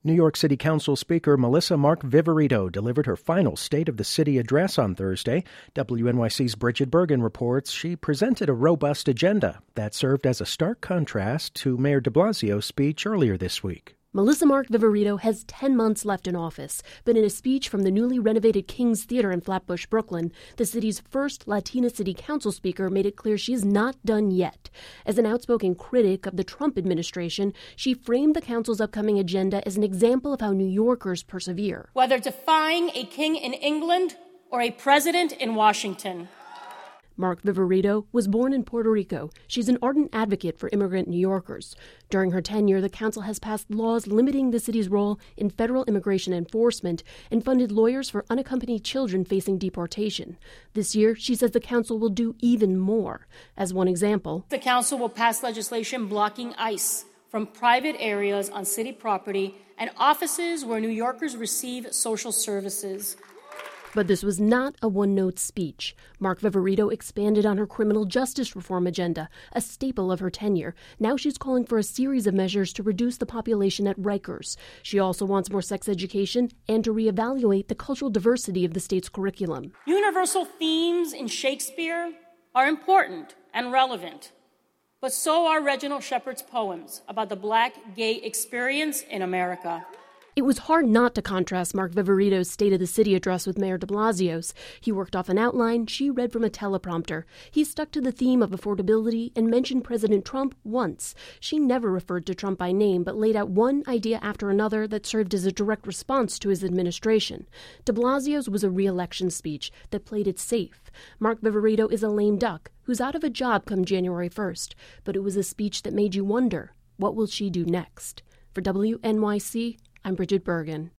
New York City Council Speaker Melissa Mark Viverito delivered her final State of the City address on Thursday. WNYC's Bridget Bergen reports she presented a robust agenda that served as a stark contrast to Mayor de Blasio's speech earlier this week. Melissa Mark Viverito has 10 months left in office, but in a speech from the newly renovated King's Theater in Flatbush, Brooklyn, the city's first Latina city council speaker made it clear she is not done yet. As an outspoken critic of the Trump administration, she framed the council's upcoming agenda as an example of how New Yorkers persevere. Whether defying a king in England or a president in Washington. Mark Viverito was born in Puerto Rico. She's an ardent advocate for immigrant New Yorkers. During her tenure, the council has passed laws limiting the city's role in federal immigration enforcement and funded lawyers for unaccompanied children facing deportation. This year, she says the council will do even more. As one example, the council will pass legislation blocking ICE from private areas on city property and offices where New Yorkers receive social services. But this was not a one-note speech. Mark Viverito expanded on her criminal justice reform agenda, a staple of her tenure. Now she's calling for a series of measures to reduce the population at Rikers. She also wants more sex education and to reevaluate the cultural diversity of the state's curriculum. Universal themes in Shakespeare are important and relevant, but so are Reginald Shepard's poems about the Black gay experience in America. It was hard not to contrast Mark Viverito's State of the City address with Mayor de Blasio's. He worked off an outline, she read from a teleprompter. He stuck to the theme of affordability and mentioned President Trump once. She never referred to Trump by name, but laid out one idea after another that served as a direct response to his administration. De Blasio's was a re-election speech that played it safe. Mark Viverito is a lame duck who's out of a job come January 1st, but it was a speech that made you wonder, what will she do next? For WNYC, I'm Bridget Bergen.